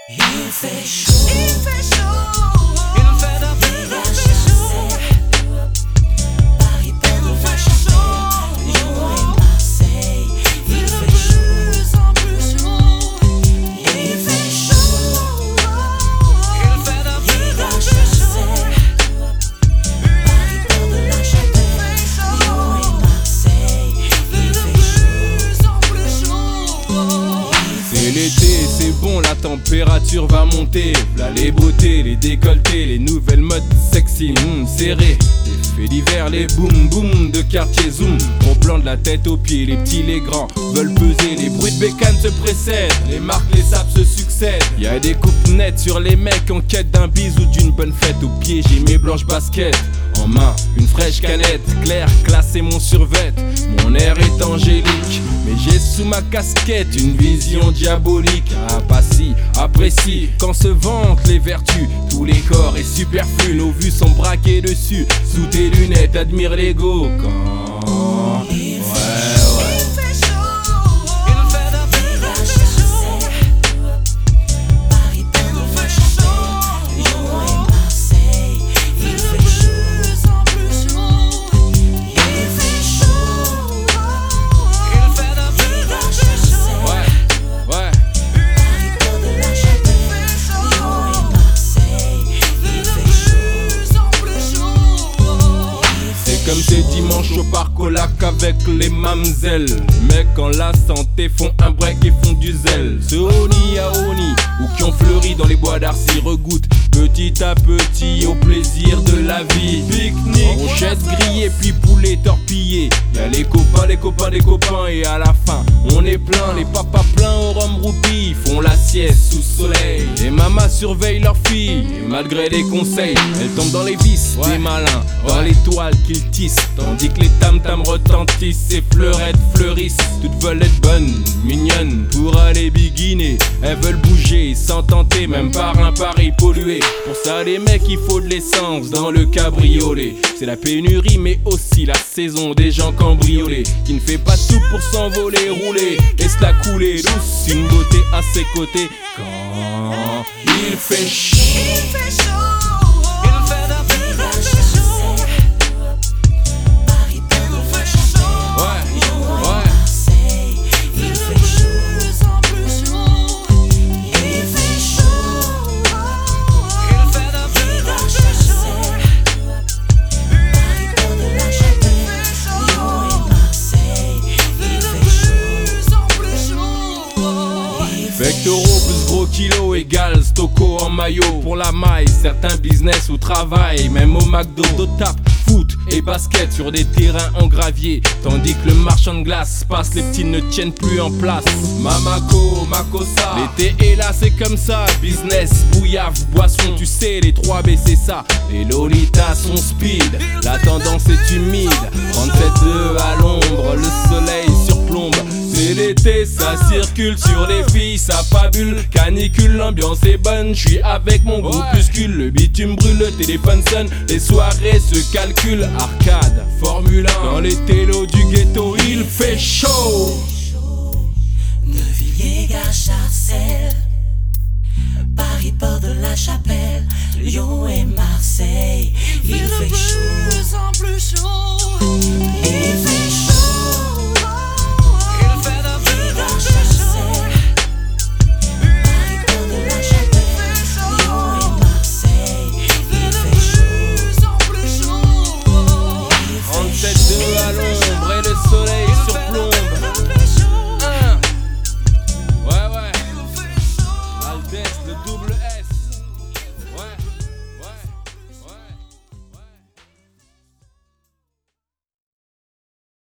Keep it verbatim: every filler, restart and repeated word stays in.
Il fait chaud, il fait chaud, il fait de plus en plus chaud. Paris, Port de la Chapelle, Lyon et Marseille. Il fait chaud, en plus chaud. il fait chaud, Il fait de plus en plus chaud. Paris, Port de la Chapelle, Lyon et Marseille. Il fait chaud, En plus chaud. C'est l'été, c'est bon, la température va monter. Là les beautés, les décolletés, les nouvelles modes sexy, mm, serrées. Les faits d'hiver, les boum boum de quartier zoom. Au plan de la tête aux pieds, les petits, les grands veulent peser. Les bruits de bécane se précèdent, les marques, les sapes se succèdent. Y'a des coupes nettes sur les mecs en quête d'un bise ou d'une bonne fête. Au pied, j'ai mes blanches baskets. En main, une fraîche canette, claire, classée mon survêt. Mon air est angélique, mais j'ai sous ma casquette une vision diabolique. Ah pas si, apprécie, quand se vantent les vertus. Tous les corps est superflu, nos vues sont braquées dessus. Sous tes lunettes, admire l'ego quand... il fait Ouais, Il fait chaud, il fait de plus en plus chaud. Paris, Port de la Chapelle, Lyon et Marseille. Il fait chaud, En plus chaud. il fait chaud. Il fait de plus en plus chaud. ouais, ouais. Paris, Port de la Chapelle, Lyon et Marseille. Il fait chaud, En plus chaud. C'est comme ces dimanches au parc au lac avec les mamzelles. Les mecs en la santé font un break et font du zèle. Ce Oni à Oni ou qui ont fleuri dans les bois d'Arcy regouttent petit à petit au plaisir de la vie. Pique-nique, brochettes grillées puis poulet torpillé. Y'a les copains, les copains des copains et à la fin on est plein. Les papas pleins au rhum roupi font la sieste sous soleil. Les mamas surveillent leurs filles et malgré les conseils elles tombent dans les vices des malins, dans les toiles qu'ils tissent. Tandis que les tam-tams retentissent et fleurettes fleurissent. Toutes veulent être bonnes, mignonnes pour aller biguiner. Elles veulent bouger sans tenter même par un pari pollué. Pour ça les mecs il faut de l'essence dans le cabriolet. C'est la pénurie mais aussi la saison des gens cambriolés. Qui ne fait pas tout pour s'envoler, rouler et se la couler douce. Une beauté à ses côtés quand il fait chaud. Il fait chaud, il fait de plus en plus chaud. Paris, Port de la Chapelle, Ouais, Lyon et ouais. Marseille. Il fait chaud, En plus chaud. il fait chaud. Il fait de plus en plus chaud. Paris, Port de la Chapelle, Lyon et Marseille. Il fait chaud, En plus chaud. il fait Vectoro plus gros kilo égale Stocco en maillot. Pour la maille, certains business ou travail, même au McDo, d'autres tapent foot et basket sur des terrains en gravier. Tandis que le marchand de glace passe, les petits ne tiennent plus en place. Mamako, Makosa, l'été est là, c'est comme ça. Business, bouillave, boisson, tu sais, les trois B c'est ça. Les lolitas sont speed, la tendance est humide. trente-sept deux à l'ombre, le soleil surplombe. C'est l'été, ça circule sur les filles, ça fabule. Canicule, l'ambiance est bonne, je suis avec mon groupuscule. Le bitume brûle, le téléphone sonne, les soirées se calculent. Arcade, Formule un, dans les télos du ghetto, il fait chaud. De Villiers, Gare, Sarcelles, Paris, Port de la Chapelle,